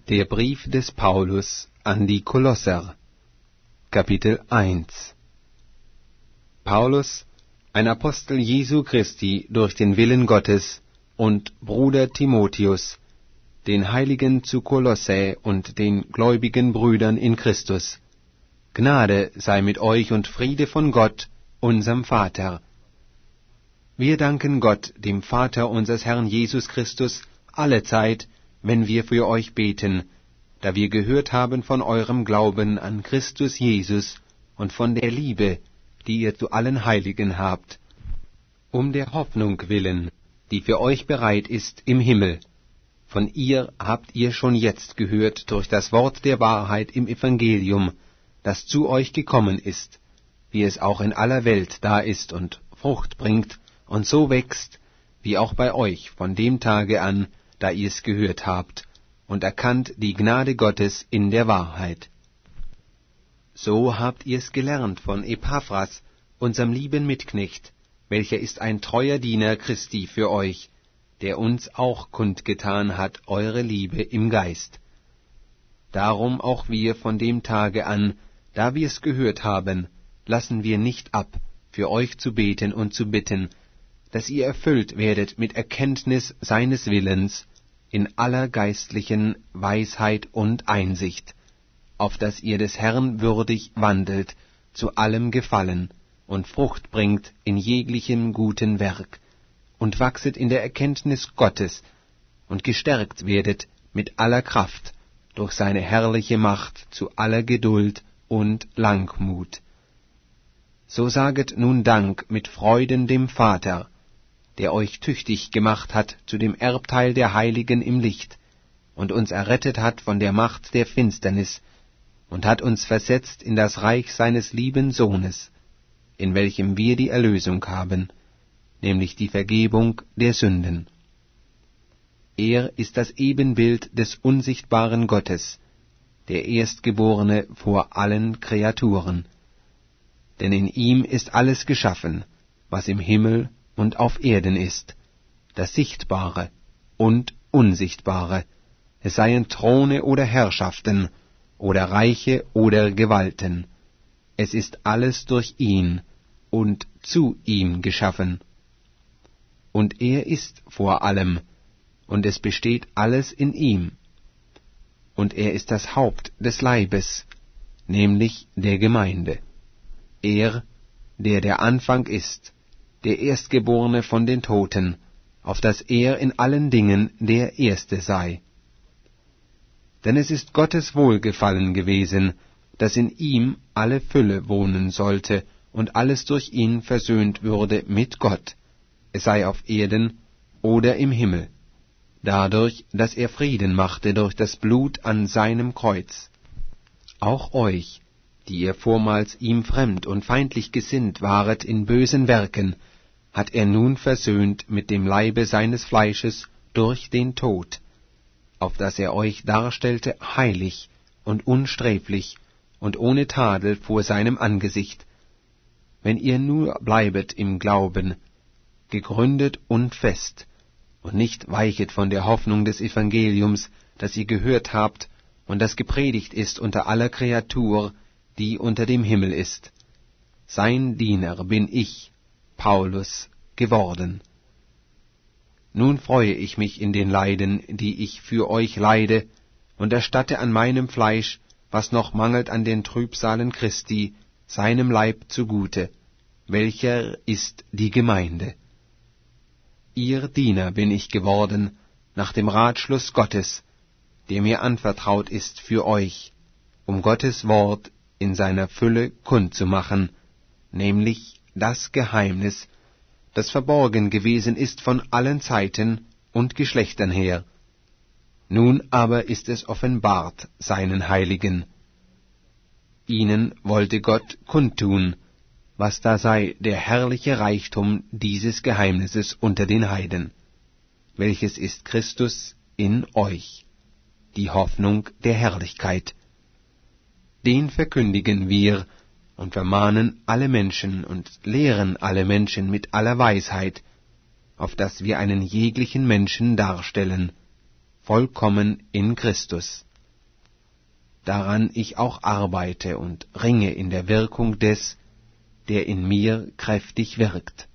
Der Brief des Paulus an die Kolosser, Kapitel 1. Paulus, ein Apostel Jesu Christi durch den Willen Gottes, und Bruder Timotheus, den Heiligen zu Kolossä und den gläubigen Brüdern in Christus. Gnade sei mit euch und Friede von Gott, unserem Vater. Wir danken Gott, dem Vater unseres Herrn Jesus Christus, allezeit, wenn wir für euch beten, da wir gehört haben von eurem Glauben an Christus Jesus und von der Liebe, die ihr zu allen Heiligen habt, um der Hoffnung willen, die für euch bereit ist im Himmel. Von ihr habt ihr schon jetzt gehört durch das Wort der Wahrheit im Evangelium, das zu euch gekommen ist, wie es auch in aller Welt da ist und Frucht bringt und so wächst, wie auch bei euch von dem Tage an, da ihr es gehört habt, und erkannt die Gnade Gottes in der Wahrheit. So habt ihr es gelernt von Epaphras, unserem lieben Mitknecht, welcher ist ein treuer Diener Christi für euch, der uns auch kundgetan hat eure Liebe im Geist. Darum auch wir von dem Tage an, da wir es gehört haben, lassen wir nicht ab, für euch zu beten und zu bitten, dass ihr erfüllt werdet mit Erkenntnis seines Willens, in aller geistlichen Weisheit und Einsicht, auf dass ihr des Herrn würdig wandelt, zu allem Gefallen, und Frucht bringt in jeglichem guten Werk, und wachset in der Erkenntnis Gottes, und gestärkt werdet mit aller Kraft, durch seine herrliche Macht zu aller Geduld und Langmut. So saget nun Dank mit Freuden dem Vater, der euch tüchtig gemacht hat zu dem Erbteil der Heiligen im Licht, und uns errettet hat von der Macht der Finsternis, und hat uns versetzt in das Reich seines lieben Sohnes, in welchem wir die Erlösung haben, nämlich die Vergebung der Sünden. Er ist das Ebenbild des unsichtbaren Gottes, der Erstgeborene vor allen Kreaturen. Denn in ihm ist alles geschaffen, was im Himmel und auf Erden ist, das Sichtbare und Unsichtbare, es seien Throne oder Herrschaften, oder Reiche oder Gewalten. Es ist alles durch ihn und zu ihm geschaffen. Und er ist vor allem, und es besteht alles in ihm. Und er ist das Haupt des Leibes, nämlich der Gemeinde. Er, der Anfang ist, der Erstgeborene von den Toten, auf dass er in allen Dingen der Erste sei. Denn es ist Gottes Wohlgefallen gewesen, dass in ihm alle Fülle wohnen sollte und alles durch ihn versöhnt würde mit Gott, es sei auf Erden oder im Himmel, dadurch, dass er Frieden machte durch das Blut an seinem Kreuz. Auch euch, die ihr vormals ihm fremd und feindlich gesinnt waret in bösen Werken, hat er nun versöhnt mit dem Leibe seines Fleisches durch den Tod, auf dass er euch darstellte heilig und unsträflich und ohne Tadel vor seinem Angesicht, wenn ihr nur bleibet im Glauben, gegründet und fest, und nicht weichet von der Hoffnung des Evangeliums, das ihr gehört habt und das gepredigt ist unter aller Kreatur, die unter dem Himmel ist. Sein Diener bin ich, Paulus, geworden. Nun freue ich mich in den Leiden, die ich für euch leide, und erstatte an meinem Fleisch, was noch mangelt an den Trübsalen Christi, seinem Leib zugute, welcher ist die Gemeinde. Ihr Diener bin ich geworden, nach dem Ratschluss Gottes, der mir anvertraut ist für euch, um Gottes Wort in seiner Fülle kundzumachen, nämlich das Geheimnis, das verborgen gewesen ist von allen Zeiten und Geschlechtern her. Nun aber ist es offenbart seinen Heiligen. Ihnen wollte Gott kundtun, was da sei der herrliche Reichtum dieses Geheimnisses unter den Heiden, welches ist Christus in euch, die Hoffnung der Herrlichkeit. Den verkündigen wir und vermahnen alle Menschen und lehren alle Menschen mit aller Weisheit, auf dass wir einen jeglichen Menschen darstellen, vollkommen in Christus. daran ich auch arbeite und ringe in der Wirkung des, der in mir kräftig wirkt.